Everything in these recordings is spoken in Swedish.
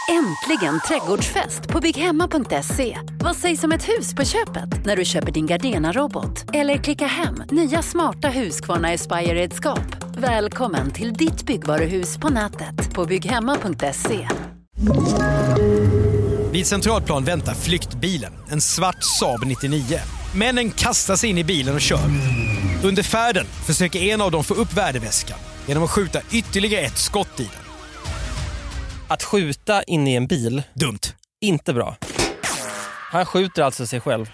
Äntligen trädgårdsfest på bygghemma.se. Vad sägs om ett hus på köpet när du köper din Gardena-robot? Eller klicka hem nya smarta Husqvarna Aspire-redskap. Välkommen till ditt byggvaruhus på nätet på bygghemma.se. Vid Centralplan väntar flyktbilen, en svart Saab 99. Männen kastar sig in i bilen och kör. Under färden försöker en av dem få upp värdeväskan genom att skjuta ytterligare ett skott i den. Att skjuta in i en bil, dumt. Inte bra. Han skjuter alltså sig själv.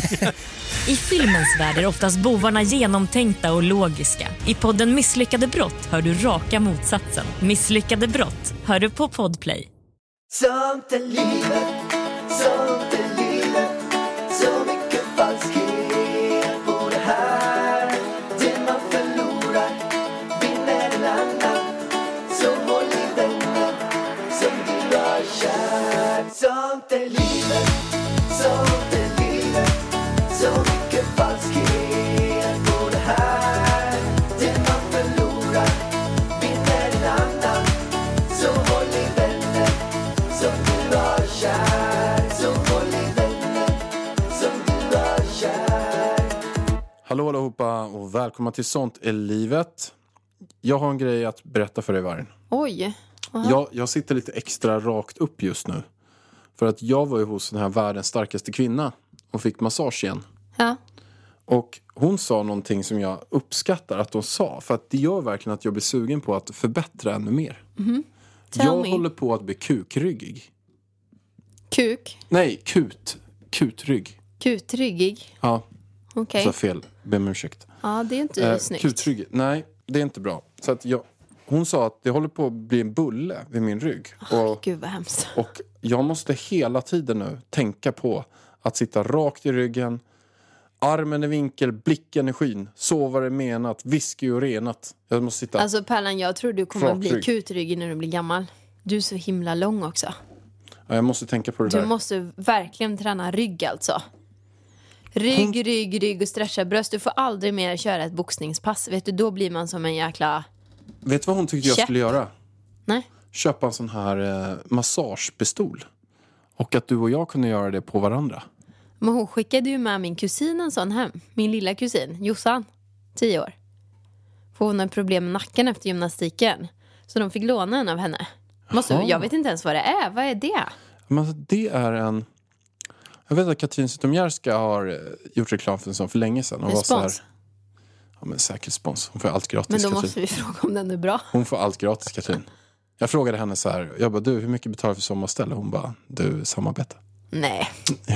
I filmens värld är oftast bovarna genomtänkta och logiska. I podden Misslyckade brott hör du raka motsatsen. Misslyckade brott hör du på Podplay. Sånt är livet, sånt är livet. Så mycket falskhet på det här. Det man förlorar vinner en annan. Så håll i vänner som du har kär. Sånt är livet, sånt är livet. Så mycket falskhet på det här. Det man förlorar vinner en annan. Så håll i vänner som du har kär. Så håll i vänner som du har kär. Hallå allihopa och välkomna till Sånt är livet. Jag har en grej att berätta för dig, Vargen. Oj. Jag sitter lite extra rakt upp just nu. För att jag var ju hos den här världens starkaste kvinna och fick massage igen. Ja. Och hon sa någonting som jag uppskattar att hon sa. För att det gör verkligen att jag blir sugen på att förbättra ännu mer. Jag håller på att bli kukryggig. Kuk? Nej, kutrygg. Kutryggig? Ja, Okej. så fel. Be om ursäkt. Ja, det är inte snyggt. Kutrygg. Nej, det är inte bra. Så att hon sa att det håller på att bli en bulle vid min rygg. Gud vad hemskt. Och jag måste hela tiden nu tänka på att sitta rakt i ryggen. Armen i vinkel, blicken i skyn. Sova är menat, whisky och renat. Jag måste sitta. Alltså Pärlan, jag tror du kommer att bli Rakrygg. kutryggig när du blir gammal. Du är så himla lång också. Ja, jag måste tänka på det Du där. måste verkligen träna rygg alltså. Rygg och stretcha bröst. Du får aldrig mer köra ett boxningspass. Vet du, då blir man som en jäkla... Vet du vad hon tyckte jag Käpp. skulle göra? Nej. Köpa en sån här massagepistol. Och att du och jag kunde göra det på varandra. Men hon skickade ju med min kusin en sån hem. Min lilla kusin, Jossan. 10 år. För hon har problem med nacken efter gymnastiken. Så de fick låna en av henne. Jag vet inte ens vad det är. Vad är det? Men alltså, det är en... Jag vet att Katrin Zytomierska har gjort reklam för en sån för länge sedan. Hon En var så här, spons? ja, men säkert spons. Hon får allt gratis, Men då Katrin. måste vi fråga om den är bra. Hon får allt gratis, Katrin. Jag frågade henne så här. Jag bara, du, hur mycket betalar du för sommarställe? Hon bara, du, samarbete. Nej. Jo.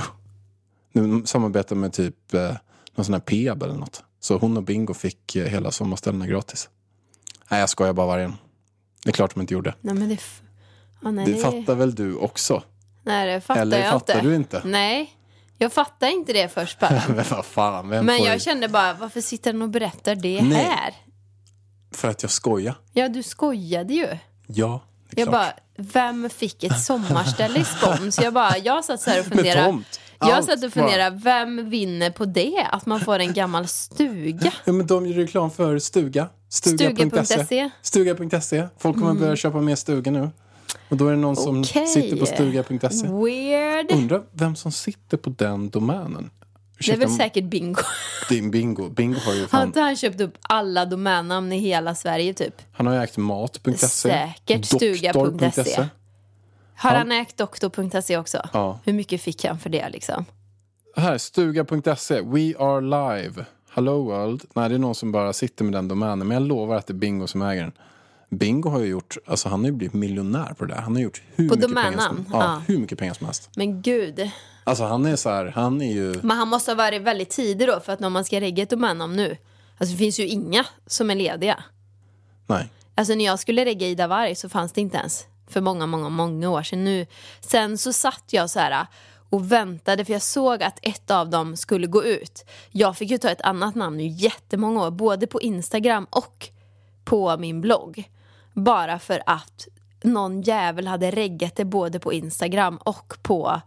Nu samarbetar med typ någon sån här Peab eller något. Så hon och Bingo fick hela sommarställena gratis. Nej, jag skojar bara, Vargen. Det är klart de inte gjorde. Nej, men det... Det fattar väl du också? Nej, det fattar Eller jag fattar inte. du inte? Nej, jag fattar inte det först bara. Men vad fan, Men jag kände bara, varför sitter den och berättar det Nej. här? För att jag skojar. Ja, du skojade ju. Ja, det är Jag klart. bara, vem fick ett sommarställe i spons? Jag satt så här och Med funderade. tomt. Jag Allt satt och bara. funderade, vem vinner på det? Att man får en gammal stuga. Ja, men de gör reklam för Stuga. Stuga.se. Stuga.se. Folk kommer börja köpa mer stuga nu. Och då är det någon som Okej. sitter på Stuga.se. Weird. Undrar vem som sitter på den domänen. Det är väl säkert Bingo. Din Bingo. Bingo har ju Har fan... inte han köpt upp alla domännamn i hela Sverige typ? Han har ju ägt mat.se. Säkert stuga.se. Har han ägt doktor.se också? Ja. Hur mycket fick han för det liksom? Här, Stuga.se. We are live. Hello world. Nej, det är någon som bara sitter med den domänen. Men jag lovar att det är Bingo som äger den. Bingo har ju gjort... Alltså han har ju blivit miljonär på det där. Han har gjort hur På mycket pengar domännamn? som... Ja, Ja. hur mycket pengar som helst. Men gud. Alltså han är så här... Han är ju... Men han måste ha varit väldigt tidig då. För att när man ska regga ett domännamn nu. Alltså det finns ju inga som är lediga. Nej. Alltså när jag skulle regga Ida Varg så fanns det inte ens. För många år sedan nu. Sen så satt jag så här och väntade. För jag såg att ett av dem skulle gå ut. Jag fick ju ta ett annat namn nu jättemånga år. Både på Instagram och på min blogg. Bara för att någon jävel hade reggat det både på Instagram och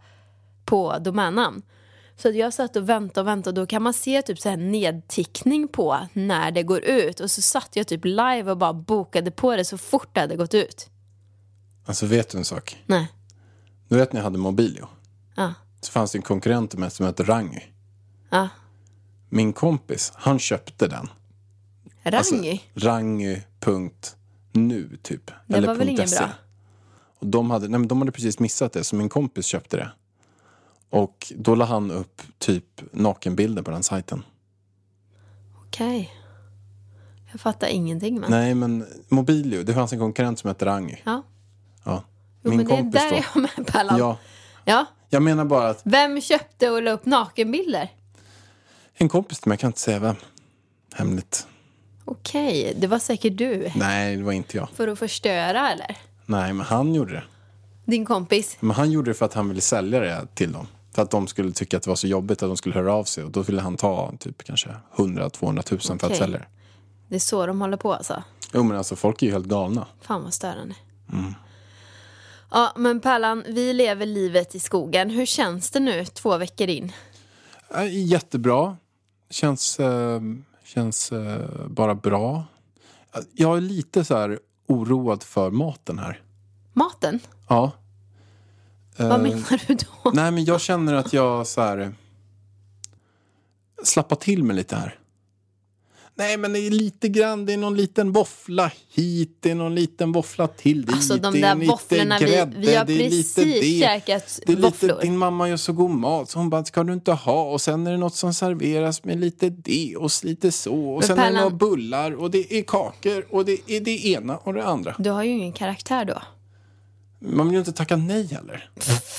på domännamn. Så att jag satt och väntade och då kan man se typ så här nedtickning på när det går ut. Och så satt jag typ live och bara bokade på det så fort det hade gått ut. Alltså vet du en sak? Nej. Du vet när jag hade Mobilio. Ja. Så fanns det en konkurrent med som hette Rangy. Ja. Min kompis, han köpte den. Rangy? Rangy.nu typ. Det eller var väl ingen .se. bra? Och de hade precis missat det. Så min kompis köpte det. Och då la han upp typ nakenbilder på den sajten. Okej. Jag fattar ingenting. Men. Nej, men Mobilio, det fanns en konkurrent som hette Rangy. Ja. Ja. Jo, men det är där jag är med Pallan. Ja. Ja. Jag menar bara att Vem köpte och la upp nakenbilder? en kompis till mig, jag kan inte säga vem. Hemligt. Okej, det var säkert du. Nej, det var inte jag. För att förstöra eller? Nej, men han gjorde det. Din kompis? Men han gjorde det för att han ville sälja det till dem. För att de skulle tycka att det var så jobbigt att de skulle höra av sig. Och då ville han ta typ kanske 100-200 000 för att sälja det. Det är så de håller på alltså? Jo, men alltså folk är ju helt galna. Fan vad störande. Ja, men Pallan, vi lever livet i skogen. Hur känns det nu 2 veckor in? Jättebra. Känns bara bra. Jag är lite så här oroad för maten här. Maten? Ja. Vad menar du då? Nej, men jag känner att jag så här slappar till mig lite här. Nej, men det är lite grann, det är någon liten våffla hit, det är någon liten våffla till dit. Alltså de där våfflorna, vi har precis käkat våfflor. Din mamma gör så god mat, så hon bara, ska du inte ha? Och sen är det något som serveras med lite det och lite så. Och men sen Pallan, är det några bullar och det är kakor och det är det ena och det andra. Du har ju ingen karaktär då. Man vill ju inte tacka nej heller.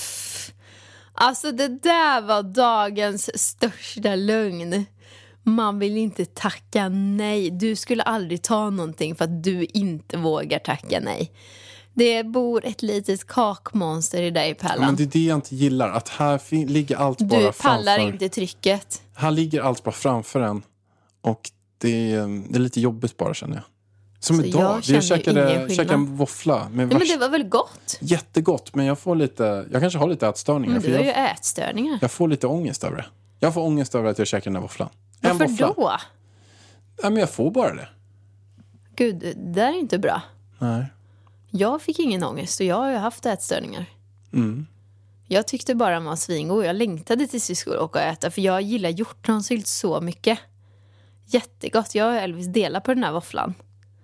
Alltså det där var dagens största lögn. Man vill inte tacka nej. Du skulle aldrig ta någonting för att du inte vågar tacka nej. Det bor ett litet kakmonster i dig, Pallan. Ja, men det är det jag inte gillar. Att här ligger allt bara du framför. pallar inte trycket. Här ligger allt bara framför en. Och det är lite jobbigt bara, känner jag. Som så idag. Jag käkade en våffla. Med men det var väl gott? Jättegott, men jag kanske har lite ätstörningar. Men du har ju ätstörningar. Jag får lite ångest över det. Jag får ångest över att jag käkar den här våfflan. Varför då? Ja, men jag får bara det. Gud, det där är inte bra. Nej. Jag fick ingen ångest och jag har ju haft ätstörningar. Jag tyckte bara den var svingod. Jag längtade tills vi skulle åka och äta. För jag gillar hjortronsylt så mycket. Jättegott. Jag och Elvis delar på den här våfflan.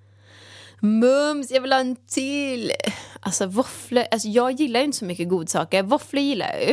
Mums, jag vill ha en till. Alltså våfflor. Alltså jag gillar ju inte så mycket godsaker. Våfflor gillar jag ju.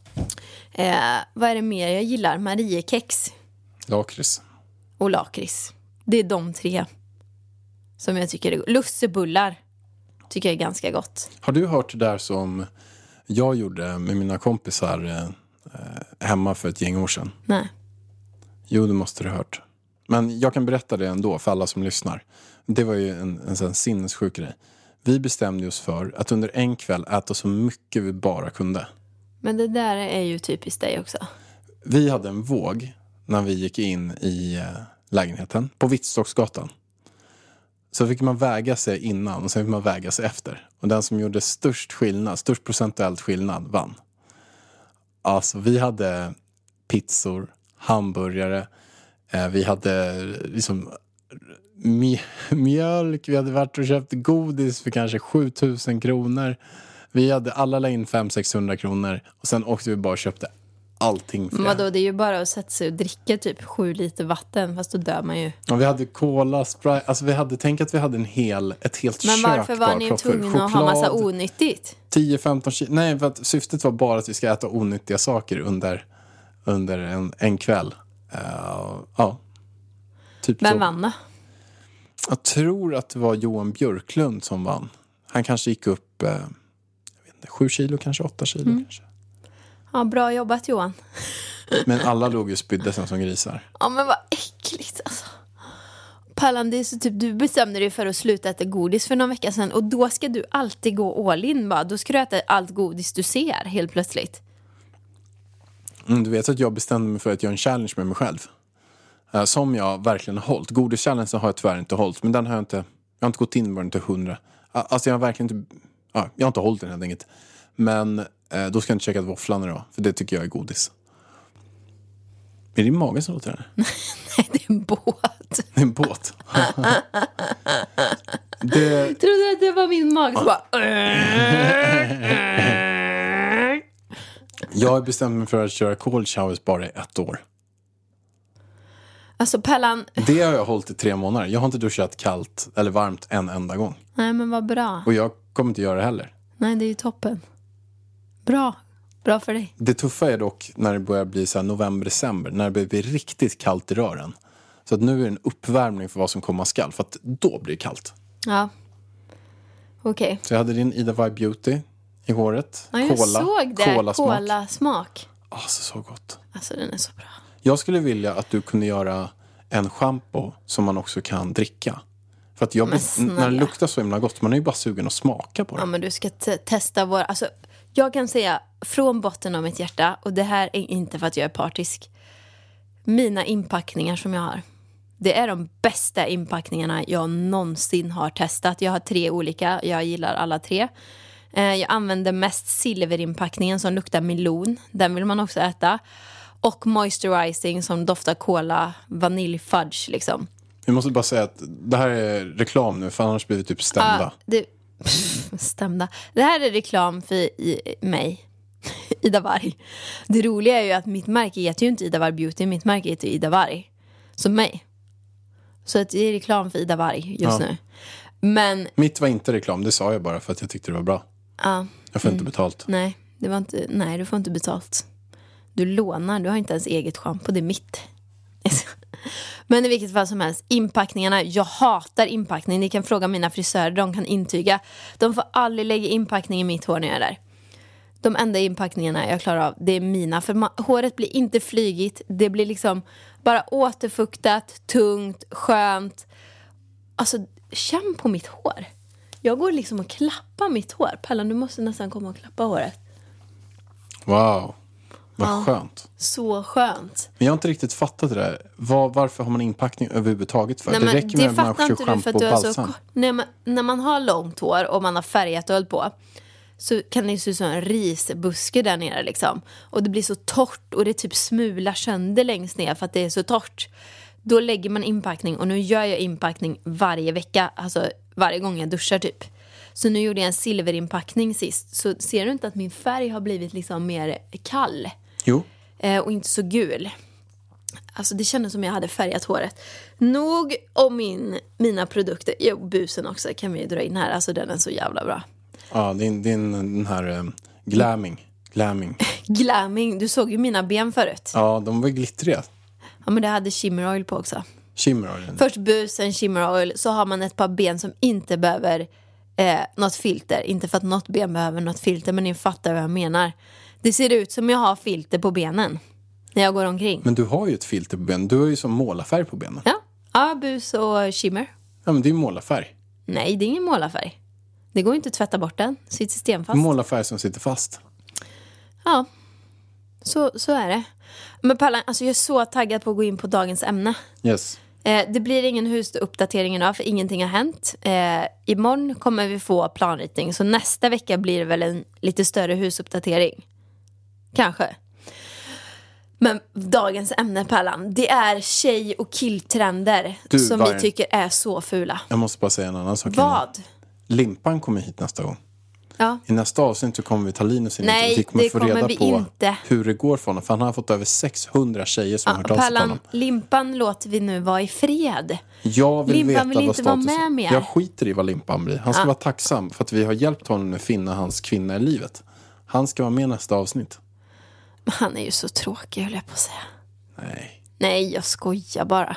Vad är det mer jag gillar? Mariekex. Lakrits. Och lakrits. Det är de 3 som jag tycker är gott. Lussebullar tycker jag är ganska gott. Har du hört det där som jag gjorde med mina kompisar hemma för ett gäng år sedan? Nej. Jo, det måste du ha hört. Men jag kan berätta det ändå för alla som lyssnar. Det var ju en sån sinnessjuk grej. Vi bestämde oss för att under en kväll äta så mycket vi bara kunde. Men det där är ju typiskt dig också. Vi hade en våg när vi gick in i lägenheten på Vittstocksgatan. Så fick man väga sig innan och sen fick man väga sig efter. Och den som gjorde störst procentuellt skillnad vann. Alltså vi hade pizzor, hamburgare, vi hade liksom mjölk, vi hade varit och köpt godis för kanske 7000 kronor. Vi hade alla la in 500-600 kronor och sen åkte vi bara och köpte allting för det. Vadå, det är ju bara att sätta sig och dricka typ 7 liter vatten, fast då dör man ju. Ja, vi hade cola, Sprite, alltså tänk att vi hade ett helt kök. Men varför var ni tvungna att ha massa onyttigt? 10-15 kilo. Nej, för att syftet var bara att vi ska äta onyttiga saker under en kväll. Ja. Typ vem så. vann då? Jag tror att det var Johan Björklund som vann. Han kanske gick upp 7 kilo, kanske 8 kilo. Kanske. Ja, bra jobbat Johan. Men alla låg ju och spydde sen som grisar. Ja, men vad äckligt alltså. Pallan, det är så typ, du bestämde dig för att sluta äta godis för någon vecka sedan. Och då ska du alltid gå all in bara. Då ska du äta allt godis du ser helt plötsligt. Du vet att jag bestämde mig för att göra en challenge med mig själv. Som jag verkligen har hållit. Godis-challenge har jag tyvärr inte hållit. Men den har jag har inte gått in bara till 100. Alltså jag har verkligen inte... Ja, jag har inte hållit den helt enkelt. Men då ska jag inte käka våfflan idag. För det tycker jag är godis. Är det magen som låter det? Nej, det är en båt. Det är en båt. Trodde du att det var min mage som bara... Jag har bestämt mig för att köra cold showers bara i 1 år. Alltså Pellan... Det har jag hållit i 3 månader. Jag har inte duschat kallt eller varmt en enda gång. Nej, men vad bra. Och jag kommer inte göra det heller. Nej, det är ju toppen. Bra. Bra för dig. Det tuffa är dock när det börjar bli så här november-december. När det blir riktigt kallt i rören. Så att nu är det en uppvärmning för vad som komma skall. För att då blir det kallt. Ja. Okej. Så jag hade din Ida Vibe Beauty i håret. Ja, jag såg det. Kolasmak. Kolasmak. Alltså så gott. Alltså den är så bra. Jag skulle vilja att du kunde göra en shampoo som man också kan dricka. För att när det luktar så himla gott, man är ju bara sugen att smaka på det. Ja, men du ska testa vår... Alltså, jag kan säga från botten av mitt hjärta, och det här är inte för att jag är partisk. Mina inpackningar som jag har, det är de bästa inpackningarna jag någonsin har testat. Jag har 3 olika, jag gillar alla 3. Jag använder mest silverinpackningen som luktar melon. Den vill man också äta. Och moisturizing som doftar cola, vanilj, fudge liksom. Vi måste bara säga att det här är reklam nu, för annars blir vi typ stämda. Stämda. Det här är reklam för mig, Ida Varg. Det roliga är ju att mitt märke heter ju inte Ida Varg Beauty, mitt märke heter Ida Varg. Som mig. Så att det är reklam för Ida Varg just nu. Men mitt var inte reklam, det sa jag bara för att jag tyckte det var bra. Jag får inte betalt. Nej, du får inte betalt. Du lånar, du har inte ens eget shampoo, det är mitt. Men i vilket fall som helst, inpackningarna, jag hatar inpackning. Ni kan fråga mina frisörer, de kan intyga. De får aldrig lägga inpackning i mitt hår när jag är där. De enda inpackningarna jag klarar av, det är mina. För håret blir inte flygigt, det blir liksom bara återfuktat, tungt, skönt. Alltså, känn på mitt hår. Jag går liksom och klappar mitt hår. Pellan, du måste nästan komma och klappa håret. Wow. Vad skönt. Så skönt. Men jag har inte riktigt fattat det där. Varför har man inpackning överhuvudtaget för? Nej, det räcker med att man kör shampoo och balsam. När man har långt hår och man har färgat och höll på, så kan det se ut som en risbuske där nere liksom. Och det blir så torrt och det typ smular sönder längst ner för att det är så torrt. Då lägger man inpackning, och nu gör jag inpackning varje vecka. Alltså varje gång jag duschar typ. Så nu gjorde jag en silverinpackning sist. Så ser du inte att min färg har blivit liksom mer kall? Jo. Och inte så gul. Alltså det kändes som jag hade färgat håret. Nog om mina produkter. Jo, busen också kan vi ju dra in här. Alltså den är så jävla bra. Ja, den här glamming. Glamming, du såg ju mina ben förut. Ja, de var glittriga. Ja, men det hade shimmer oil på också. Shimmer oil. Först busen, shimmer oil. Så har man ett par ben som inte behöver något filter. Inte för att något ben behöver något filter, men ni fattar vad jag menar. Det ser ut som jag har filter på benen när jag går omkring. Men du har ju ett filter på benen. Du har ju som målarfärg på benen. Ja, bus och shimmer. Ja, men det är ju målarfärg. Nej, det är ingen målarfärg. Det går inte att tvätta bort den. Sitter stenfast. Målarfärg som sitter fast. Ja, så är det. Men Pallan, alltså jag är så taggad på att gå in på dagens ämne. Yes. Det blir ingen husuppdatering idag, för ingenting har hänt. Imorgon kommer vi få planritning. Så nästa vecka blir det väl en lite större husuppdatering. Kanske. Men dagens ämne, Pallan, det är tjej- och killtrender som vi tycker är så fula. Jag måste bara säga en annan sak. Vad? Limpan kommer hit nästa gång. Ja. I nästa avsnitt så kommer vi ta Linus in. Nej, vi kommer det få kommer reda vi på inte. hur det går för honom. För han har fått över 600 tjejer som har hört av sig på honom. Limpan låter vi nu vara i fred. Jag vill Limpan veta vill vad inte vara status med är. mer. Jag skiter i vad Limpan blir. Han ska vara tacksam för att vi har hjälpt honom att finna hans kvinna i livet. Han ska vara med nästa avsnitt. Han är ju så tråkig, höll jag på att säga. Nej, jag skojar bara.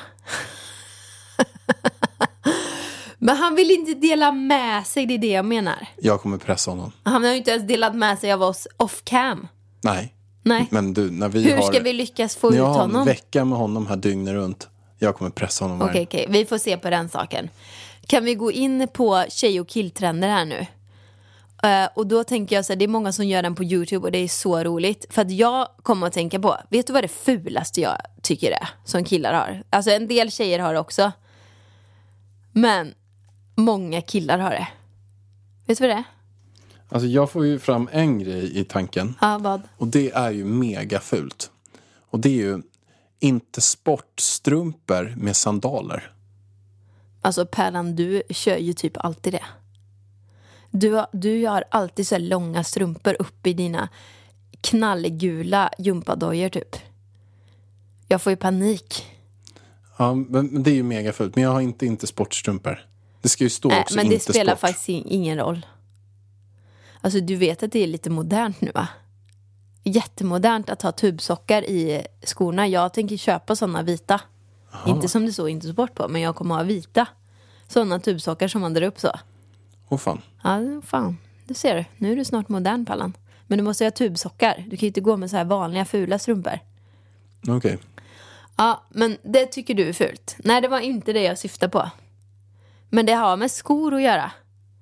Men han vill inte dela med sig, det är det jag menar. Jag kommer pressa honom. Han har ju inte ens delat med sig av oss off-cam. Nej. Nej. Men du, när Hur ska vi lyckas få ut honom? Jag har en vecka med honom här dygnet runt. Jag kommer pressa honom. Okej. Vi får se på den saken. Kan vi gå in på tjej- och killtrender här nu? Och då tänker jag så här, det är många som gör den på YouTube och det är så roligt. För att jag kommer att tänka på, vet du vad det fulaste jag tycker det är som killar har? Alltså en del tjejer har det också. Men många killar har det. Vet du vad det är? Alltså jag får ju fram en grej i tanken. Ja, vad? Och det är ju mega fult. Och det är ju inte sportstrumpor med sandaler. Alltså Pärlan, du kör ju typ alltid det. Du har alltid så här långa strumpor upp i dina knallgula gympadojor typ. Jag får ju panik. Ja, men det är ju mega fullt. Men jag har inte sportstrumpor. Det ska ju stå också men det inte spelar sport. faktiskt ingen roll. Alltså du vet att det är lite modernt nu va? Jättemodernt att ha tubsockar i skorna. Jag tänker köpa sådana vita. Aha. Inte som det så inte sport på, men jag kommer ha vita. Sådana tubsockar som man drar upp så. Åh fan. Ja, fan. Du ser du. Nu är du snart modern, Pallan. Men du måste ha tubsockar. Du kan ju inte gå med så här vanliga fula strumpor. Okej. Ja, men det tycker du är fult. Nej, det var inte det jag syftade på. Men det har med skor att göra.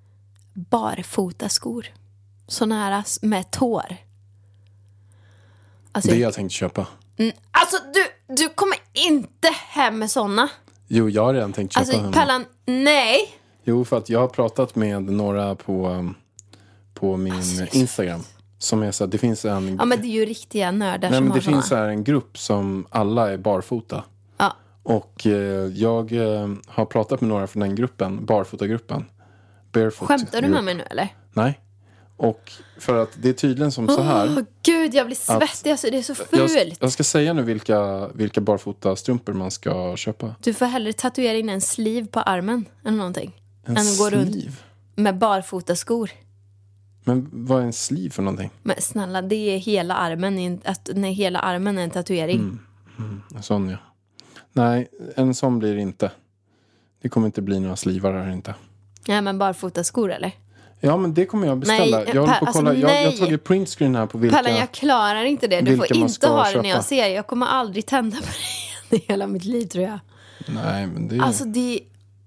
Barfota skor. Såna här med tår. Alltså, Det jag tänkte köpa. Alltså, du kommer inte hem med såna. Jo, jag har redan tänkt köpa Alltså, henne. Pallan, nej. Jo, för att jag har pratat med några på min Instagram. Som är så att det finns en... Ja, men det är ju riktiga nördar Nej, som men har det finns så såna. här en grupp som alla är barfota. Ja. Och jag har pratat med några från den gruppen, barfotagruppen. Barefoot Skämtar du group. med mig nu, eller? Nej. Och för att det är tydligen som så här. Åh, gud, jag blir svettig. Alltså, det är så fult. Jag ska säga nu vilka barfotastrumpor man ska köpa. Du får hellre tatuera in en sliv på armen eller någonting. En än att gå runt sliv? med barfota skor. Men vad är en sliv för någonting? Men snälla, det är hela armen. När hela armen är en tatuering. En sån, ja. Nej, en sån blir det inte. Det kommer inte bli några slivar här inte. Nej, men barfota skor eller? Ja, men det kommer jag beställa. Nej, Jag håller på att kolla. alltså, Jag har nej. tagit printscreen här på vilka... Pallan, jag klarar inte det. Du får vilka man inte ska ha det köpa. när jag ser. Jag kommer aldrig tända på det i hela mitt liv, tror jag. Nej, men det är... Alltså, det...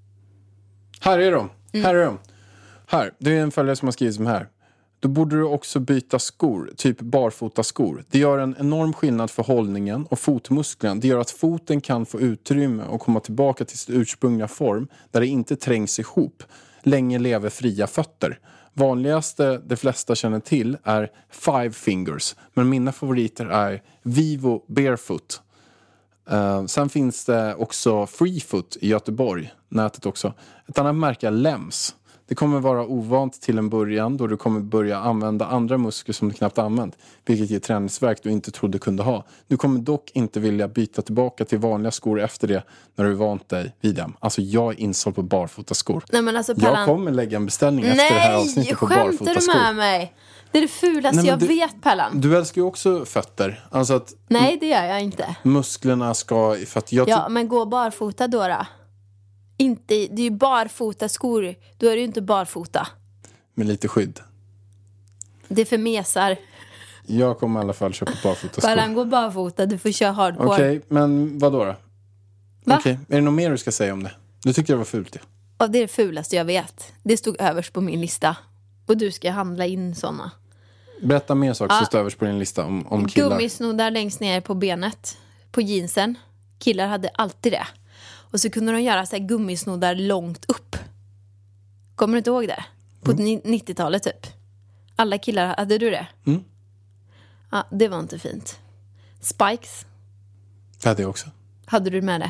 Här är de. Här är de. Här, det är en följare som har skrivit som här. Då borde du också byta skor, typ barfota skor. Det gör en enorm skillnad för hållningen och fotmusklerna. Det gör att foten kan få utrymme och komma tillbaka till sin ursprungliga form där det inte trängs ihop. Länge lever fria fötter. Vanligaste de flesta känner till är Five Fingers. Men mina favoriter är Vivo Barefoot. Sen finns det också Freefoot i Göteborg. Nätet också. Ett annat märke är Lems. Det kommer vara ovant till en början då du kommer börja använda andra muskler som du knappt använt. Vilket ger träningsvärk du inte trodde kunde ha. Du kommer dock inte vilja byta tillbaka till vanliga skor efter det när du vant dig vid dem. Alltså jag är insåld på barfota skor. Nej, men alltså, Pallan... Jag kommer lägga en beställning efter det här avsnittet på barfota skämtar skor. du med mig? Det är det fulaste Nej, men jag vet, Pallan. Du älskar ju också fötter. Alltså att Nej, det gör jag inte. musklerna ska... För att jag Ja, men gå barfota då. Inte, det är ju barfota skor. Då är det ju inte barfota. med lite skydd. Det är för mesar. Jag kommer i alla fall köpa barfota skor. Pallan, gå barfota. Du får köra hardcore. Okej, men vad då? Va? Okej, är det något mer du ska säga om det? Du tyckte det var fult, ja. Och det är det fulaste jag vet. Det stod överst på min lista. Och du ska handla in såna. Berätta mer saker som står överst på din lista om killar. Gummisnoddar längst ner på benet. På jeansen. Killar hade alltid det. Och så kunde de göra så här gummisnoddar långt upp. Kommer du inte ihåg det? På 90-talet typ. Alla killar, hade du det? Mm. Ja, det var inte fint. Spikes, Det hade jag också. hade du med det?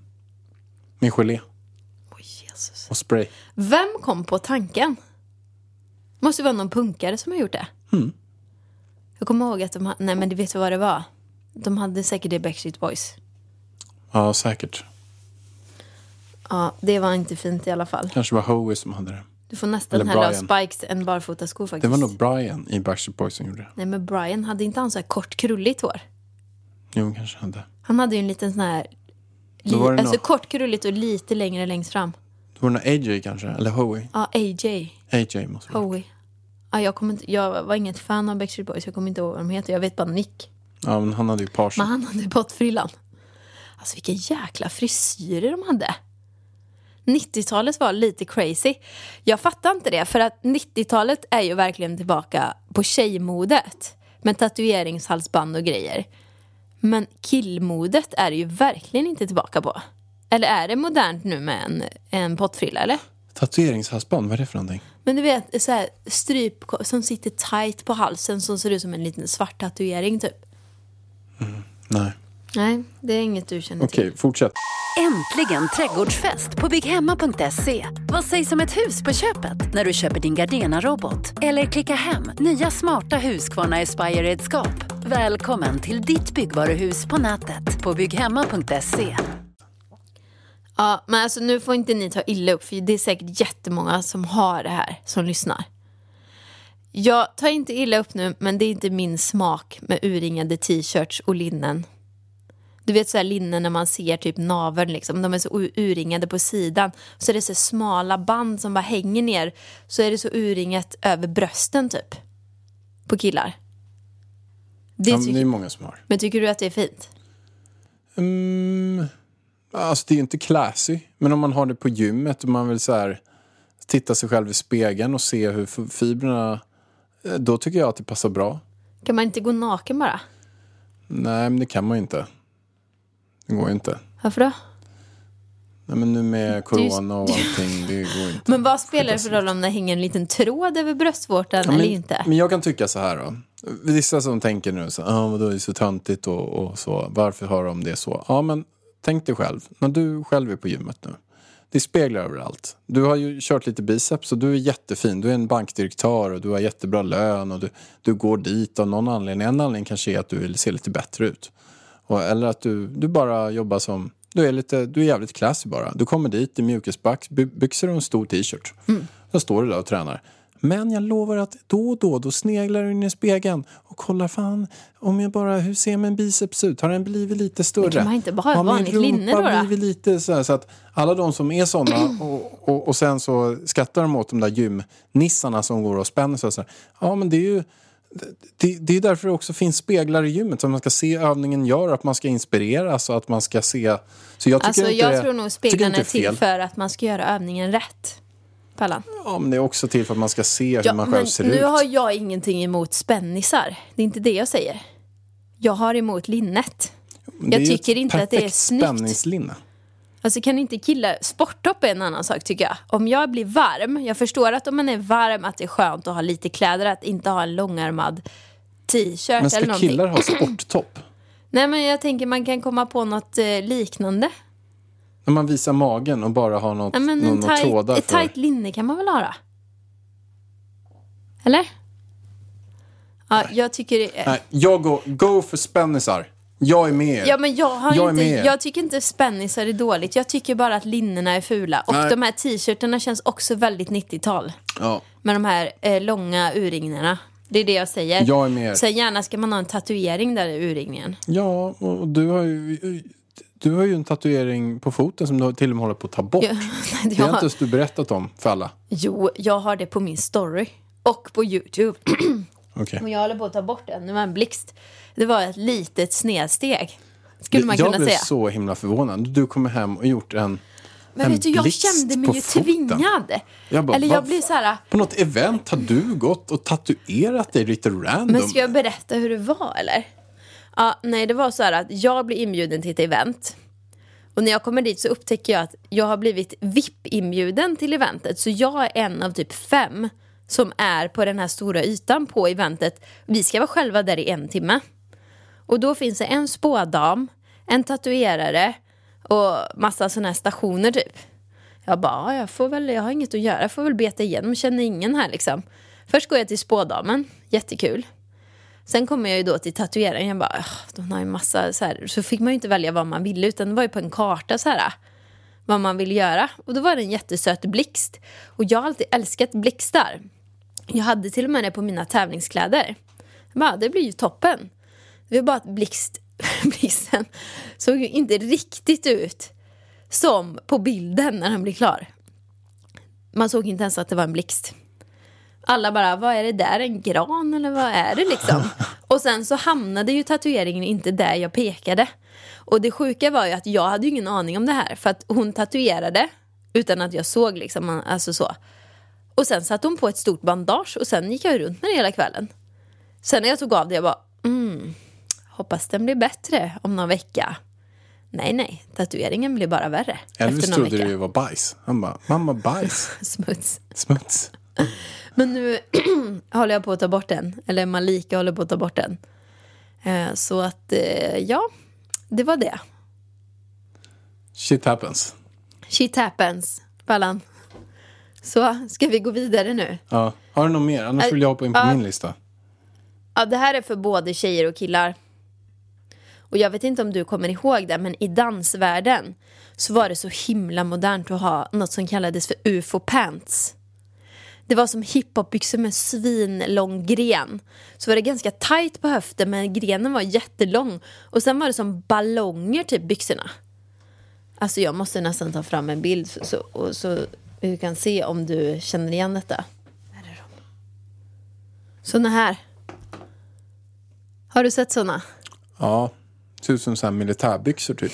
Med gelé Oj, Jesus. och spray. Vem kom på tanken? Måste vara någon punkare som har gjort det. Jag kommer ihåg att nej, men du vet vad det var. De hade säkert det Backstreet Boys. Ja, säkert. Ja, det var inte fint i alla fall. Kanske var Howie som hade det. Du får nästan Eller hellre ha Brian. Spikes än barfotaskor faktiskt. Det var nog Brian i Backstreet Boys som gjorde det. Nej, men Brian hade inte han så här kort krulligt hår. Jo, kanske hade. Han hade ju en liten sån här... Då var det alltså nog- kort krulligt och lite längre längst fram. Det var nog AJ kanske, eller Howie. Ja, AJ. AJ måste vara. Howie. Ja, jag var inget fan av Backstreet Boys. Jag kommer inte ihåg vad de heter. Jag vet bara Nick. Ja, men han hade ju page. Men han hade pottfrillan. Alltså vilka jäkla frisyrer de hade. 90-talet var lite crazy. Jag fattar inte det. För att 90-talet är ju verkligen tillbaka på tjejmodet. Med tatueringshalsband och grejer. Men killmodet är ju verkligen inte tillbaka på. Eller är det modernt nu med en pottfrilla, eller? Tatueringshalsband, vad är det för någonting? Men du vet, så här stryp som sitter tight på halsen som ser ut som en liten svart tatuering typ. Nej. Nej, det är inget du känner till. Okej, fortsätt. Äntligen trädgårdsfest på bygghemma.se. Vad sägs om ett hus på köpet när du köper din Gardena-robot? Eller klicka hem nya smarta Husqvarna Aspire-redskap. Välkommen till ditt byggvaruhus på nätet på bygghemma.se. Ja, men alltså nu får inte ni ta illa upp, för det är säkert jättemånga som har det här, som lyssnar. Jag tar inte illa upp nu, men det är inte min smak med urringade t-shirts och linnen. Du vet så här linnen när man ser typ naveln liksom. De är så urringade på sidan. Så är det så smala band som bara hänger ner. Så är det så urringat över brösten typ. På killar. Det är många som har. Men tycker du att det är fint? Alltså det är inte classy. Men om man har det på gymmet och man vill så här titta sig själv i spegeln och se hur fibrerna... Då tycker jag att det passar bra. Kan man inte gå naken bara? Nej, men det kan man ju inte. Det går inte. Varför då? Nej, men nu med corona och allting, det går inte. Men vad spelar det för roll om det hänger en liten tråd över bröstvårtan eller inte? Men jag kan tycka så här då. Vissa som tänker nu så, vadå, det är så töntigt och så. Varför har de det så? Ja, men tänk dig själv. När du själv är på gymmet nu. Det speglar överallt. Du har ju kört lite biceps och du är jättefin. Du är en bankdirektör och du har jättebra lön och du går dit av någon anledning. En anledning kanske är att du vill se lite bättre ut. Eller att du bara jobbar som... Du är jävligt classy bara. Du kommer dit i mjukisbyxor och en stor t-shirt. Då står du där och tränar. Men jag lovar att då sneglar du in i spegeln och kollar, fan, om jag bara, hur ser min biceps ut? Har den blivit lite större? Men kan man inte bara ha ett vanligt linne då? Blivit lite så att alla de som är sådana och sen så skrattar de åt de där gymnissarna som går och spänner sig och så här. Ja, men det är ju... Det är därför det också finns speglar i gymmet, så att man ska se övningen gör, att man ska inspireras och att man ska se. Så jag tycker jag tror nog speglarna är till för att man ska göra övningen rätt. Pallan. Ja, men det är också till för att man ska se hur man själv ser ut. Nu har jag ingenting emot spännisar. Det är inte det jag säger. Jag har emot linnet. Jag tycker inte att det är snyggt. Spänningslinne. Alltså kan inte killar... Sporttopp är en annan sak tycker jag. Om jag blir varm... Jag förstår att om man är varm att det är skönt att ha lite kläder. Att inte ha en långärmad t-shirt eller någonting. Men ska killar ha sporttopp? Nej, men jag tänker man kan komma på något liknande. När man visar magen och bara har något, något trådar för... Ett tajt linne kan man väl ha? Eller? Ja, jag tycker... Nej, jag go för spännisar. Jag är med. Ja, men jag tycker inte spännisar är dåligt. Jag tycker bara att linnena är fula. Och de här t-shirtarna känns också väldigt 90-tal. Ja. Med de här långa urringningarna. Det är det jag säger. Jag är med. Sen gärna ska man ha en tatuering där i urringningen. Ja, och du har ju en tatuering på foten som du till och med håller på att ta bort. Det har inte ens du berättat om för alla. Jo, jag har det på min story. Och på YouTube. Okay. Och jag håller på att ta bort den. Det var en blixt. Det var ett litet snedsteg. Skulle man kunna säga. Jag blev så himla förvånad. Du kommer hem och gjort en... Men vet du, jag kände mig ju tvingad. Jag blev så här... På något event har du gått och tatuerat dig lite random. Men ska jag berätta hur det var, eller? Ja, nej, det var så här att jag blev inbjuden till ett event. Och när jag kommer dit så upptäcker jag att jag har blivit VIP-inbjuden till eventet. Så jag är en av typ 5 som är på den här stora ytan på eventet. Vi ska vara själva där i 1 timme. Och då finns det en spådam, en tatuerare och massa såna här stationer typ. Jag bara, jag har inget att göra. Jag får väl beta igenom, känner ingen här liksom. Först går jag till spådamen, jättekul. Sen kommer jag ju då till tatueringen. Jag bara, de har ju massa så här. Så fick man ju inte välja vad man ville, utan det var ju på en karta så här. Vad man vill göra. Och då var det en jättesöt blixt. Och jag har alltid älskat blixtar. Jag hade till och med det på mina tävlingskläder. Jag bara, det blir ju toppen. Det var bara att blixten såg ju inte riktigt ut som på bilden när den blev klar. Man såg inte ens att det var en blixt. Alla bara, vad är det där? En gran eller vad är det liksom? Och sen så hamnade ju tatueringen inte där jag pekade. Och det sjuka var ju att jag hade ju ingen aning om det här. För att hon tatuerade utan att jag såg liksom, alltså så. Och sen satte hon på ett stort bandage och sen gick jag runt med det hela kvällen. Sen när jag tog av det, jag bara, hoppas den blir bättre om någon vecka. Nej, tatueringen blir bara värre. Elvis trodde det var bajs. Han bara, mamma bajs. Smuts. Men nu håller jag på att ta bort den. Eller Malika håller på att ta bort den. Så att, ja, det var det. Shit happens. Shit happens, Pallan. Så, ska vi gå vidare nu? Ja. Har du något mer? Annars vill jag hoppa in på min lista. Ja, det här är för både tjejer och killar. Och jag vet inte om du kommer ihåg det, men i dansvärlden så var det så himla modernt att ha något som kallades för UFO-pants. Det var som hiphopbyxor med svinlång gren. Så var det ganska tajt på höften, men grenen var jättelång. Och sen var det som ballonger typ byxorna. Alltså jag måste nästan ta fram en bild så vi kan se om du känner igen detta. Här är de. Såna här. Har du sett såna? Ja, ser ut som så här militärbyxor typ.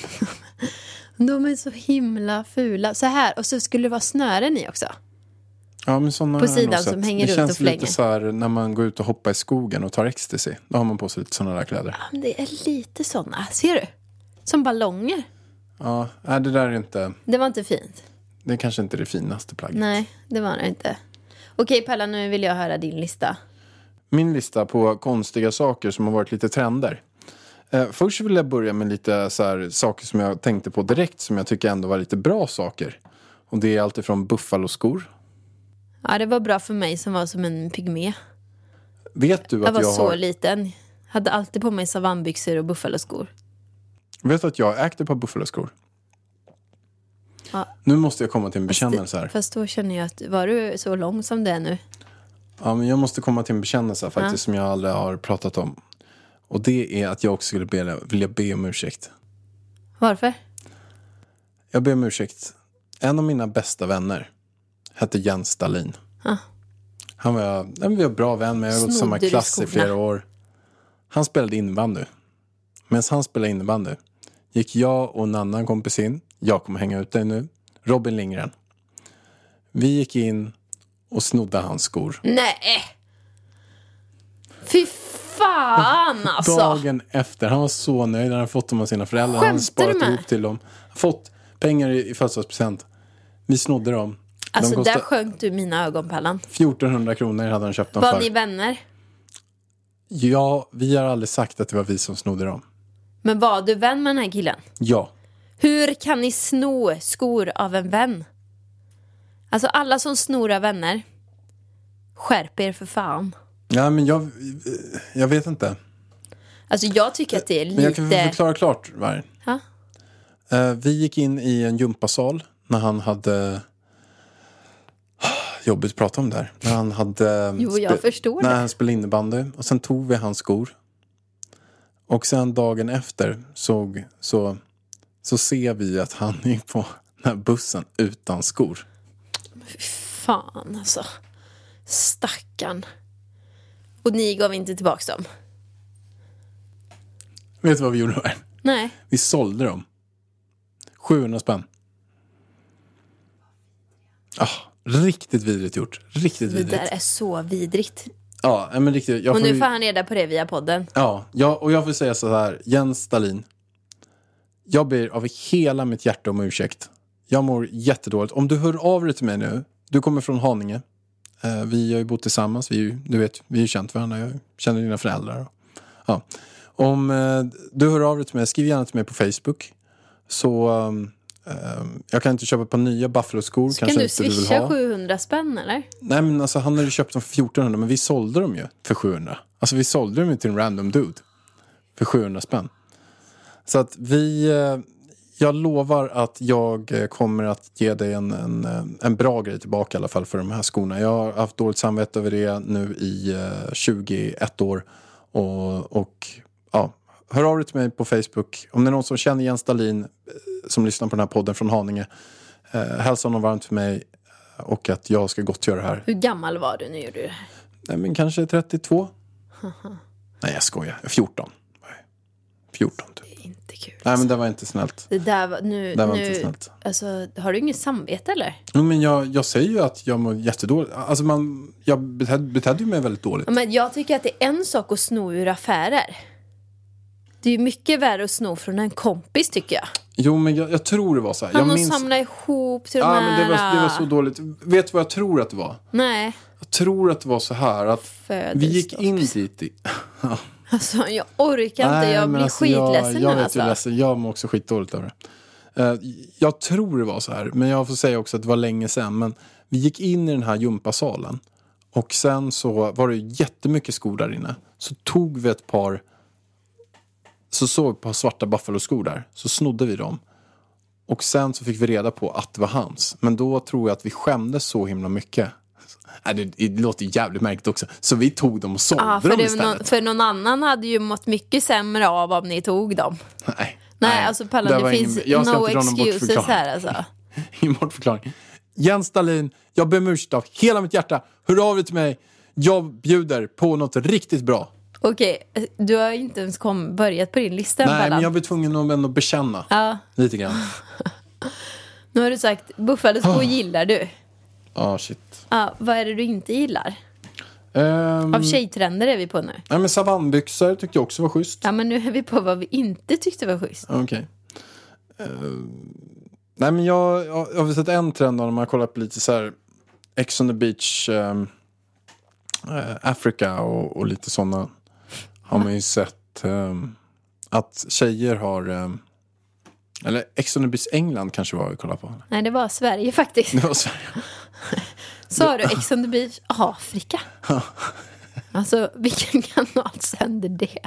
De är så himla fula. Så här, och så skulle det vara snören i också. Ja, men såna På sidan som hänger runt och flänger. Det känns lite så här när man går ut och hoppar i skogen och tar ecstasy. Då har man på sig lite såna där kläder. Ja, men det är lite såna. Ser du? Som ballonger. Ja, det där är inte... Det var inte fint. Det är kanske inte det finaste plagget. Nej, det var det inte. Okej, Pella, nu vill jag höra din lista. Min lista på konstiga saker som har varit lite trender. Först vill jag börja med lite så här, saker som jag tänkte på direkt som jag tycker ändå var lite bra saker. Och det är allt ifrån buffaloskor. Ja, det var bra för mig som var som en pygmé. Vet du att jag var jag så har... liten. Hade alltid på mig savannbyxor och buffaloskor. Vet du att jag ägde på buffaloskor? Ja. Nu måste jag komma till en bekännelse här. Fast då känner jag att, var du så lång som det är nu? Ja, men jag måste komma till en bekännelse faktiskt som jag aldrig har pratat om. Och det är att jag också skulle vilja be om ursäkt. Varför? Jag ber om ursäkt. En av mina bästa vänner hette Jens Stalin. Han var bra vän med. Jag har gått samma klass i flera år. Han spelade innebandy. Medan han spelade innebandy gick jag och en annan kompis in. Jag kommer hänga ut dig nu. Robin Lindgren. Vi gick in och snodde hans skor. Nej! Fy fan alltså! Dagen efter. Han var så nöjd. Han hade fått dem av sina föräldrar. Han hade sparat ihop till dem. Fått pengar i födelsedagspresent. Vi snodde dem. Alltså där sjönk du mina ögon, Pallan. 1400 kronor hade han köpt dem för. Var ni vänner? Ja, vi har aldrig sagt att det var vi som snodde dem. Men var du vän med den här killen? Ja. Hur kan ni sno skor av en vän? Alltså alla som snor av vänner, skärp er för fan. Ja, men jag vet inte. Alltså jag tycker att det är lite... Men jag kan förklara klart, Vargen. Ja. Vi gick in i en gympasal när han hade... Jobbigt att prata om det här. När han hade... Jo, jag förstår det. När han spelade innebandy. Och sen tog vi hans skor. Och sen dagen efter så ser vi att han gick på den här bussen utan skor. Fy fan alltså. Stackarn. Och ni gav inte tillbaka dem? Vet du vad vi gjorde här? Nej. Vi sålde dem. 700 spänn. Riktigt vidrigt gjort. Riktigt vidrigt. Det där är så vidrigt. Ja, men riktigt. Och nu får han reda på det via podden. Ja, och jag får säga så här. Jens Stalin. Jag ber av hela mitt hjärta om ursäkt. Jag mår jättedåligt. Om du hör av dig till mig nu. Du kommer från Haninge. Vi har ju bott tillsammans. Vi är ju känt varandra. Jag känner dina föräldrar. Ja. Om du hör av dig till mig. Skriv gärna till mig på Facebook. Så jag kan inte köpa ett par nya buffaloskor. Ska du swisha 700 spänn eller? Nej, men alltså han hade ju köpt dem för 1400. Men vi sålde dem ju för 700. Alltså vi sålde dem ju till en random dude. För 700 spänn. Så att jag lovar att jag kommer att ge dig en bra grej tillbaka i alla fall för de här skorna. Jag har haft dåligt samvete över det nu i 21 år. Och ja, hör av dig till mig på Facebook. Om det är någon som känner Jens Stalin som lyssnar på den här podden från Haninge. Hälsa honom varmt för mig och att jag ska gottgöra det här. Hur gammal var du när du gjorde det här? Nej, men kanske 32. Nej, jag skojar. 14. 14 typ. Det är inte kul. Nej, men det var inte snällt. Det där var inte snällt. Alltså, har du inget samvete eller? Jo, men jag säger ju att jag mår jättedåligt. Alltså jag betedde ju mig väldigt dåligt. Men jag tycker att det är en sak att sno ur affärer. Det är ju mycket värre att sno från en kompis tycker jag. Jo, men jag tror det var så här. Han måste samla ihop till de här. Men det var så dåligt. Vet du vad jag tror att det var? Nej. Jag tror att det var så här att vi gick in dit Alltså jag orkar inte, jag blir skitledsen jag nu vet ju ledsen, jag mår också skitdåligt av det. Jag tror det var så här, men jag får säga också att det var länge sedan. Men vi gick in i den här gympasalen och sen så var det jättemycket skor där inne. Så tog vi ett par svarta Buffalo-skor där. Så snodde vi dem. Och sen så fick vi reda på att det var hans. Men då tror jag att vi skämdes så himla mycket. Det låter jävligt märkligt också. Så vi tog dem och sålde dem istället. För någon annan hade ju mått mycket sämre av om ni tog dem. Nej, alltså Pallan, det finns no excuses här alltså. Ingen bortförklaring. Jens Dahlin, jag ber om ursäkt av hela mitt hjärta. Hör av dig till mig. Jag bjuder på något riktigt bra. Okej, du har inte ens börjat på din lista. Nej, men jag blir tvungen att ändå bekänna lite grann. Nu har du sagt, Buffalo-skor gillar du. Shit. Vad är det du inte gillar? Av tjejtrender är vi på nu. Nej, men savannbyxor tyckte jag också var schysst. Ja, men nu är vi på vad vi inte tyckte var schysst. Okej. Nej, men jag har sett en trend när man har kollat på lite så här Ex on the Beach Africa och lite sådana. Har man ju sett att tjejer har eller Ex on the Beach England kanske var vi kollade på. Nej, det var Sverige faktiskt. Det var Sverige. Sa du Ex on the Beach Afrika? Alltså, vilken kanal sänder det?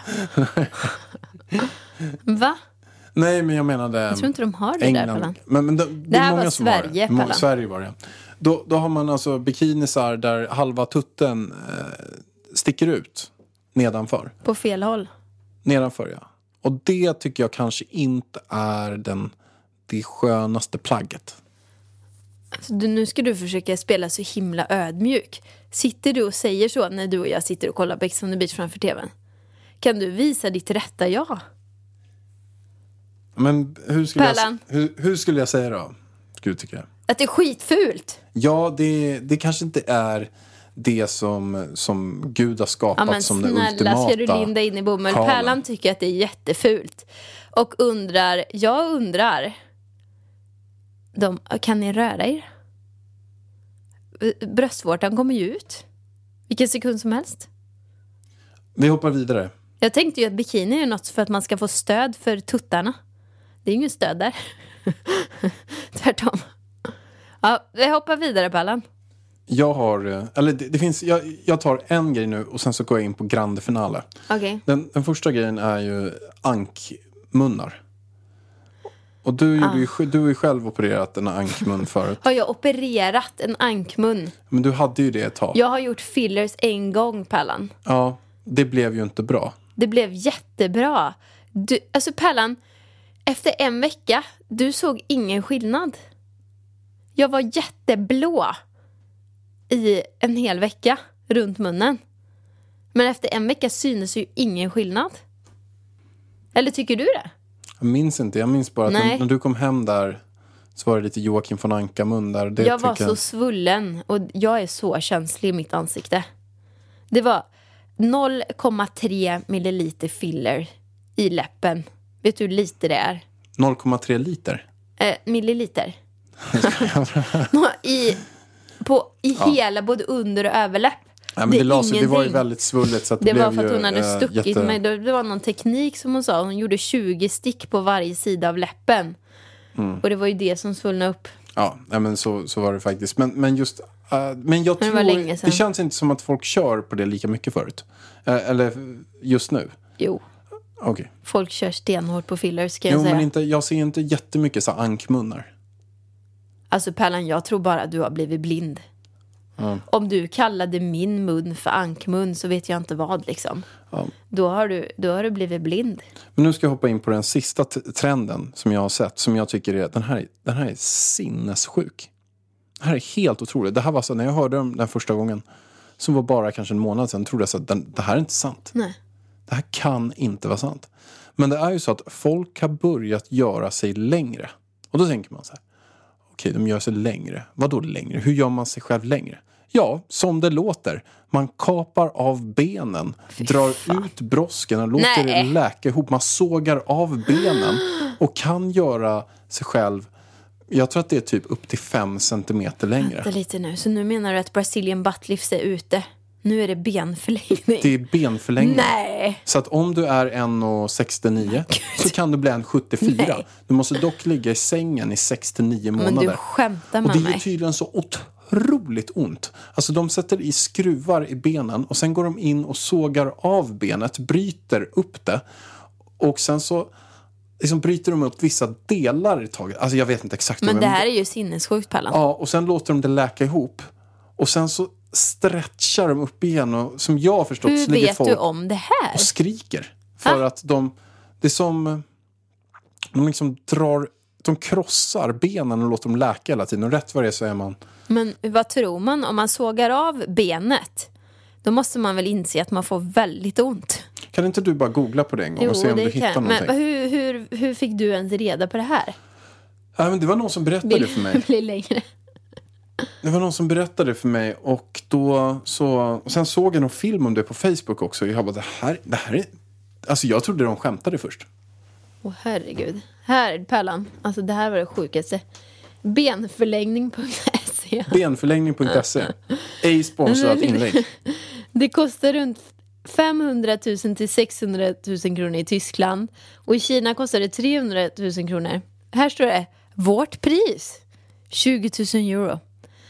Va? Nej, men jag menade jag tror inte de har det England. där, Pallan. Men det är många var som Sverige, har det. Pallan. Sverige var det. Då har man alltså bikinisar där halva tutten sticker ut nedanför. På fel håll. Nedanför, ja. Och det tycker jag kanske inte är det skönaste plagget. Alltså, nu ska du försöka spela så himla ödmjuk. Sitter du och säger så när du och jag sitter och kollar på Ex on the Beach framför tvn? Kan du visa ditt rätta jag? Men hur skulle jag säga då? Gud, tycker jag. Att det är skitfult. Ja, det kanske inte är det som Gud har skapat som det ultimata. Snälla, ska du linda in i bomull? Pärlan tycker att det är jättefult. Och jag undrar, kan ni röra er? Bröstvårtan kommer ju ut vilken sekund som helst. Vi hoppar vidare. Jag tänkte ju att bikini är något för att man ska få stöd för tuttarna. Det är ingen stöd där. Tvärtom. Ja, vi hoppar vidare, Pallan. Jag har, eller det finns, jag tar en grej nu och sen så går jag in på grande finale. Okej. Den första grejen är ju ankmunnar. Och du har ju själv opererat en ankmun förut. Har jag opererat en ankmun? Men du hade ju det ett tag. Jag har gjort fillers en gång, Pallan. Ja, det blev ju inte bra. Det blev jättebra. Alltså, Pallan, efter en vecka, du såg ingen skillnad. Jag var jätteblå i en hel vecka runt munnen. Men efter en vecka synes ju ingen skillnad. Eller tycker du det? Jag minns inte. Jag minns bara att när du kom hem där så var det lite Joakim von Anka-mun där. Jag var så svullen och jag är så känslig i mitt ansikte. Det var 0,3 milliliter filler i läppen. Vet du hur lite det är? 0,3 liter? Milliliter. I hela både under- och överläpp. Ja, men det var ju väldigt svullet så att det blev var för att hon hade stuckit mig. Det var någon teknik som hon sa. Hon gjorde 20 stick på varje sida av läppen. Och det var ju det som svullnade upp. Ja, men så var det faktiskt. Men just men jag tror det känns inte som att folk kör på det lika mycket förut. Eller just nu. Jo. Okay. Folk kör stenhårt på fillers, ska jag säga. Men jag ser inte jättemycket så ankmunnar. Alltså, Pärlan, jag tror bara att du har blivit blind. Om du kallade min mun för ankmun så vet jag inte vad, liksom. Ja. Då har du blivit blind. Men nu ska jag hoppa in på den sista trenden som jag har sett, som jag tycker är den här är sinnessjuk. Det här är helt otroligt. Det här var så när jag hörde den första gången, som var bara kanske en månad sedan, trodde jag så att det här är inte sant. Nej. Det här kan inte vara sant. Men det är ju så att folk har börjat göra sig längre. Och då tänker man så här: okej, de gör sig längre. Vadå längre? Hur gör man sig själv längre? Ja, som det låter. Man kapar av benen, drar ut brosken och låter det läka ihop. Man sågar av benen och kan göra sig själv, jag tror att det är typ upp till 5 centimeter längre. Vänta lite nu, så nu menar du att Brazilian butt lifts är ute? Nu är det benförlängning. Det är benförlängning. Nej. Så att om du är 1,69 så kan du bli 1,74. Nej. Du måste dock ligga i sängen i 6-9 månader. Men du skämtar med Och det är mig. tydligen så otroligt ont. Alltså de sätter i skruvar i benen och sen går de in och sågar av benet, bryter upp det och sen så liksom bryter de upp vissa delar i taget. Alltså jag vet inte exakt. Men det här är ju sinnessjukt, Pallan. Ja, och sen låter de det läka ihop. Och sen så stretchar de upp igen och som jag har förstått Hur så ligger vet folk du om det här? och skriker. För att det är som de liksom de krossar benen och låter dem läka hela tiden. Och rätt vad det är så är man... Men vad tror man? Om man sågar av benet, då måste man väl inse att man får väldigt ont. Kan inte du bara googla på det en gång och se om du hittar någonting? Men hur fick du ens reda på det här? Ja, men det var någon som berättade det för mig. Blir längre. Det var någon som berättade för mig och då så... Och sen såg jag någon film om det på Facebook också. Och jag bara, det här är... Alltså jag trodde de skämtade först. Åh herregud. Här, Pallan. Alltså det här var det sjukaste. Benförlängning.se. Benförlängning.se. Ej sponsrat inlägg. Det kostar runt 500 000 till 600 000 kronor i Tyskland. Och i Kina kostar det 300 000 kronor. Här står det, vårt pris 20 000 euro.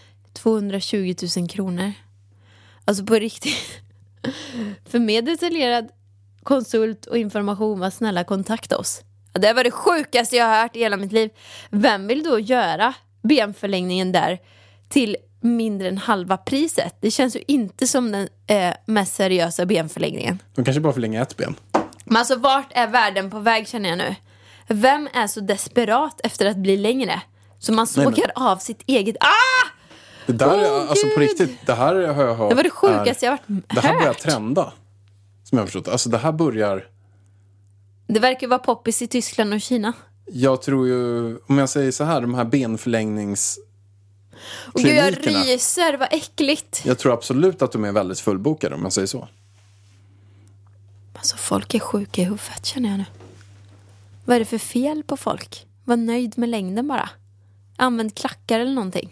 220 000 kronor. Alltså på riktigt. För mer detaljerad konsult och information, var snälla kontakta oss. Det var det sjukaste jag har hört i hela mitt liv. Vem vill då göra benförlängningen där till mindre än halva priset? Det känns ju inte som den mest seriösa benförlängningen. De kanske bara förlänger ett ben. Men alltså vart är världen på väg, känner jag nu? Vem är så desperat efter att bli längre? Så man sågar av sitt eget... Det där alltså på riktigt, det här har jag hört. Det var det sjukaste jag varit Det här börjar hört. trenda. Som jag har förstått. Alltså det här börjar... Det verkar vara poppis i Tyskland och Kina. Jag tror ju, om jag säger så här, de här benförlängnings... Och gud, jag ryser, vad äckligt. Jag tror absolut att de är väldigt fullbokade, om jag säger så. Alltså folk är sjuka i huvudet, känner jag nu. Vad är det för fel på folk? Var nöjd med längden bara. Använd klackar eller någonting.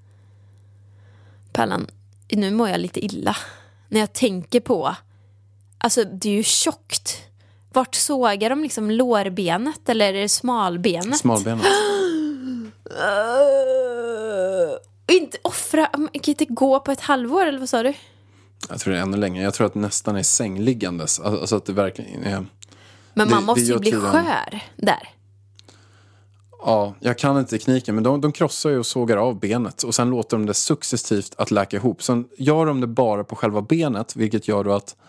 Pallan, nu mår jag lite illa. När jag tänker på... Alltså, det är ju tjockt. Vart sågar de liksom lårbenet? Eller är det smalbenet? Smalbenet. Inte offra... Man kan inte gå på ett halvår, eller vad sa du? Jag tror det är ännu längre. Jag tror att nästan är sängliggandes. Alltså att det verkligen är... Men man måste det ju bli tydligen... skör där. Ja, jag kan inte tekniken. Men de krossar ju och sågar av benet. Och sen låter de det successivt att läka ihop. Sen gör de det bara på själva benet. Vilket gör då att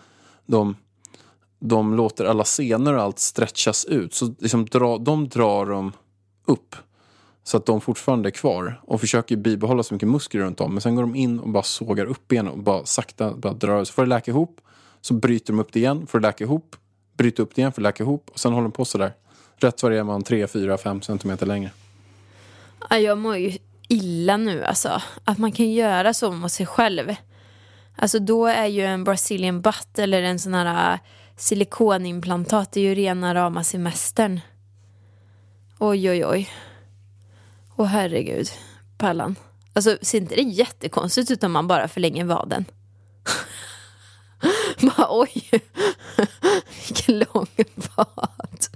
de låter alla senor och allt stretchas ut. Så liksom de drar dem upp. Så att de fortfarande är kvar. Och försöker bibehålla så mycket muskler runt om. Men sen går de in och bara sågar upp benen. Och bara sakta bara drar. Så får det läka ihop. Så bryter de upp det igen. Får det läka ihop. Bryter upp det igen. Får det läka ihop. Och sen håller de på så där. Rätt vad det är man 3, 4, 5 centimeter längre. Ja, jag mår ju illa nu alltså. Att man kan göra så mot sig själv. Alltså då är ju en Brazilian butt eller en sån här silikonimplantat, det är ju rena rama semestern. Oj, oj, oj. Åh herregud, Pallan. Alltså, ser inte det jättekonstigt ut om man bara förlänger vaden? Bara, oj. Vilken lång vad.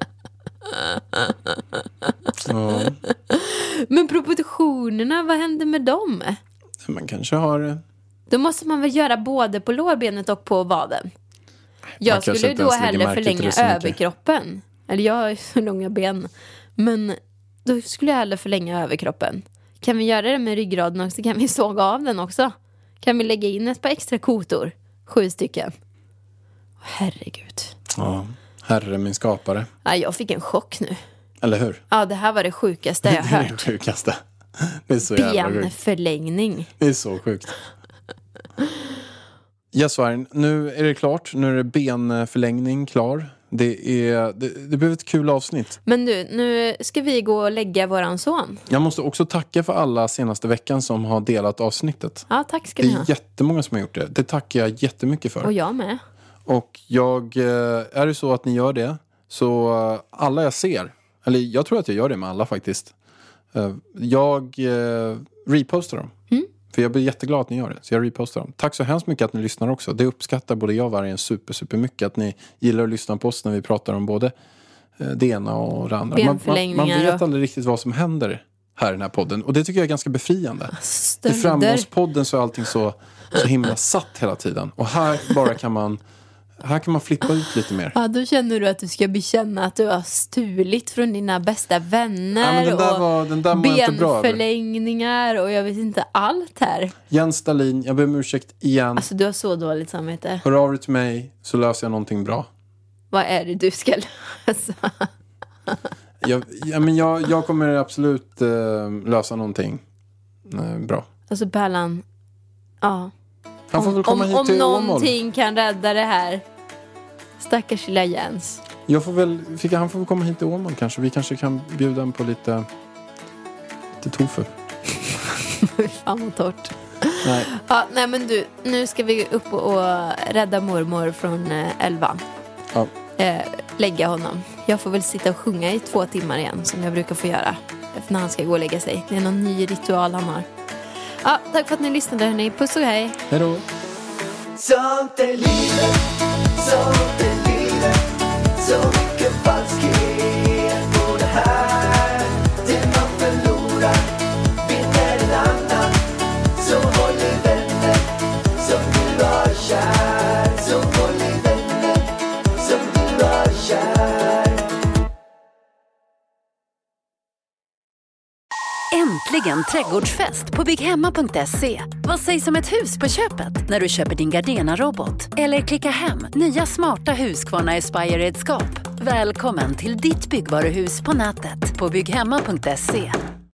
Ja. Men proportionerna, vad händer med dem? Man kanske har... Då måste man väl göra både på lårbenet och på vaden. Jag kanske skulle inte då ens lägger hellre märke till förlänga det så mycket. överkroppen. Eller jag har ju så långa ben. Men då skulle jag hellre förlänga överkroppen. Kan vi göra det med ryggraden också? Kan vi såga av den också? Kan vi lägga in ett par extra kotor? 7 stycken. Herregud. Ja, herre min skapare. Ja, jag fick en chock nu. Eller hur? Ja, det här var det sjukaste jag Det är det hört. sjukaste. Det är så jävla sjukt. Benförlängning. Det är så sjukt. Ja, Sverige, nu är det klart. Nu är det benförlängning klar. Det blev ett kul avsnitt. Men du, nu ska vi gå och lägga våran son. Jag måste också tacka för alla senaste veckan som har delat avsnittet. Ja, tack ska Det ni ha. är jättemånga som har gjort det. Det tackar jag jättemycket för. Och jag med. Och är det så att ni gör det, så alla jag ser, eller jag tror att jag gör det med alla faktiskt, jag repostar dem. För jag blir jätteglad att ni gör det. Så jag repostar dem. Tack så hemskt mycket att ni lyssnar också. Det uppskattar både jag och Vargen super mycket. Att ni gillar att lyssna på oss när vi pratar om både det ena och det andra. Man vet aldrig riktigt vad som händer här i den här podden. Och det tycker jag är ganska befriande. I Framgångspodden så är allting så himla satt hela tiden. Och här kan man flippa ut lite mer. Ja, då känner du att du ska bekänna att du har stulit från dina bästa vänner. Ja, den där benförlängningar och jag vet inte allt här. Jens Stalin, jag ber om ursäkt igen. Alltså du har så dåligt samvete. Hör av dig till mig så löser jag någonting bra. Vad är det du ska lösa? Jag kommer absolut lösa någonting bra. Alltså Pärlan, ja. Han får väl komma hit till om Åmål. någonting kan rädda det här. Stackars lilla Jens. Han får väl komma hit till Åmål kanske. Vi kanske kan bjuda en på lite tofu. Fan vad torrt. Nej. Ja, nej men du, nu ska vi upp och rädda mormor från älvan. Ja. Lägga honom. Jag får väl sitta och sjunga i 2 timmar igen, som jag brukar få göra när han ska gå och lägga sig. Det är någon ny ritual han har. Ja, tack för att ni lyssnade hörni. Puss och hej. Hej då. Sånt är livet, sånt är livet. Så mycket falskhet på det här. Det man förlorar vinner en annan. Så håll i vänner som du har kär. Så håll i vänner som du har kär. Äntligen trädgårdsfest på bygghemma.se. Vad sägs om ett hus på köpet när du köper din Gardena-robot? Eller klicka hem nya smarta Husqvarna Aspire-redskap. Välkommen till ditt byggvaruhus på nätet på bygghemma.se.